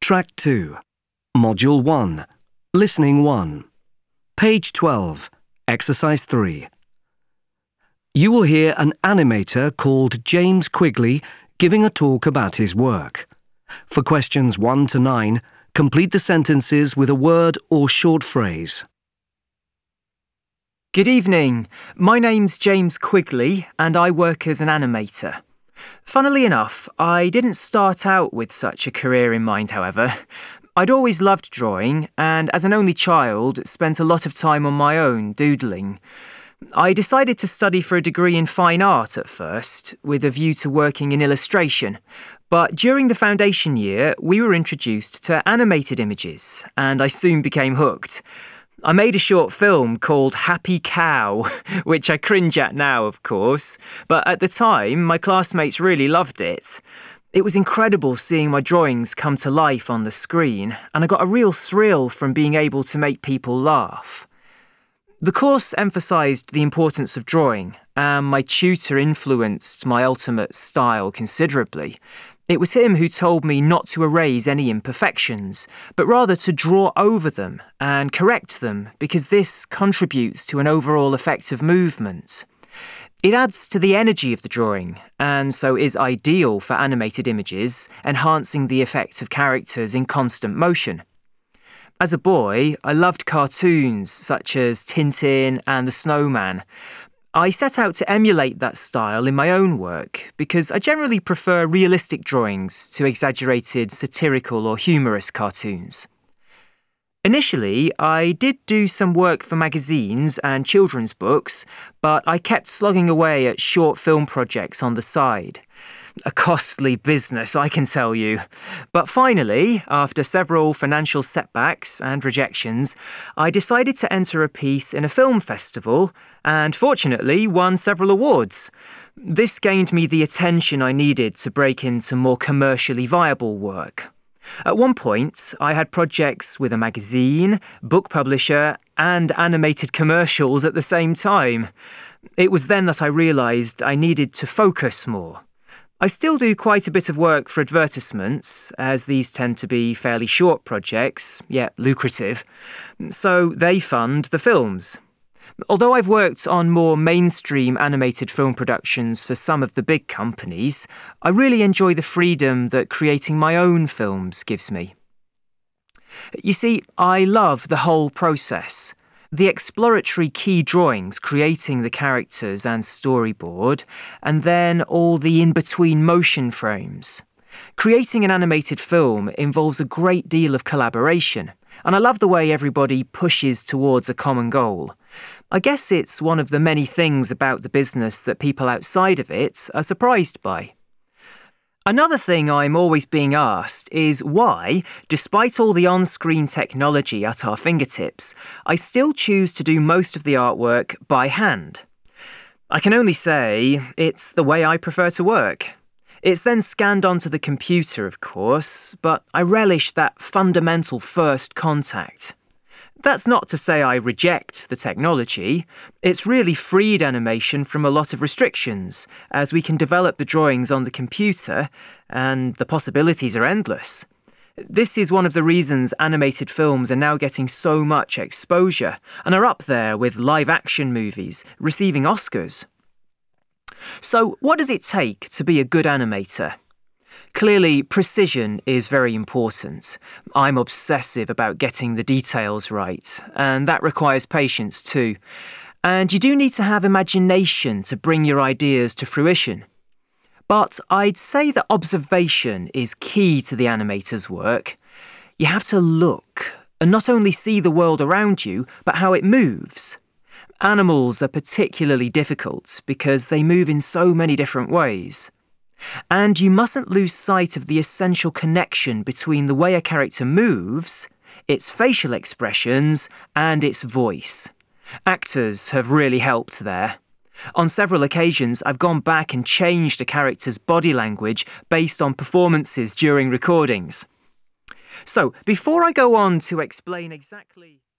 Track 2, Module 1, Listening 1, Page 12, Exercise 3. You will hear an animator called James Quigley giving a talk about his work. For questions 1 to 9, complete the sentences with a word or short phrase. Good evening. My name's James Quigley and I work as an animator. Funnily enough, I didn't start out with such a career in mind, however. I'd always loved drawing and as an only child spent a lot of time on my own doodling. I decided to study for a degree in fine art at first, with a view to working in illustration. But during the foundation year, we were introduced to animated images, and I soon became hooked. I made a short film called Happy Cow, which I cringe at now, of course, but at the time, my classmates really loved it. It was incredible seeing my drawings come to life on the screen, and I got a real thrill from being able to make people laugh. The course emphasised the importance of drawing, and my tutor influenced my ultimate style considerably. It was him who told me not to erase any imperfections, but rather to draw over them and correct them because this contributes to an overall effective movement. It adds to the energy of the drawing, and so is ideal for animated images, enhancing the effect of characters in constant motion. As a boy, I loved cartoons such as Tintin and The Snowman. I set out to emulate that style in my own work because I generally prefer realistic drawings to exaggerated satirical or humorous cartoons. Initially, I did do some work for magazines and children's books, but I kept slogging away at short film projects on the side. A costly business, I can tell you. But finally, after several financial setbacks and rejections, I decided to enter a piece in a film festival and fortunately won several awards. This gained me the attention I needed to break into more commercially viable work. At one point, I had projects with a magazine, book publisher, and animated commercials at the same time. It was then that I realised I needed to focus more. I still do quite a bit of work for advertisements, as these tend to be fairly short projects, yet lucrative, so they fund the films. Although I've worked on more mainstream animated film productions for some of the big companies, I really enjoy the freedom that creating my own films gives me. You see, I love the whole process. The exploratory key drawings creating the characters and storyboard, and then all the in-between motion frames. Creating an animated film involves a great deal of collaboration, and I love the way everybody pushes towards a common goal. I guess it's one of the many things about the business that people outside of it are surprised by. Another thing I'm always being asked is why, despite all the on-screen technology at our fingertips, I still choose to do most of the artwork by hand. I can only say it's the way I prefer to work. It's then scanned onto the computer, of course, but I relish that fundamental first contact. That's not to say I reject the technology. It's really freed animation from a lot of restrictions, as we can develop the drawings on the computer, and the possibilities are endless. This is one of the reasons animated films are now getting so much exposure, and are up there with live-action movies, receiving Oscars. So, what does it take to be a good animator? Clearly, precision is very important. I'm obsessive about getting the details right, and that requires patience too. And you do need to have imagination to bring your ideas to fruition. But I'd say that observation is key to the animator's work. You have to look, and not only see the world around you, but how it moves. Animals are particularly difficult because they move in so many different ways. And you mustn't lose sight of the essential connection between the way a character moves, its facial expressions, and its voice. Actors have really helped there. On several occasions, I've gone back and changed a character's body language based on performances during recordings. So, before I go on to explain exactly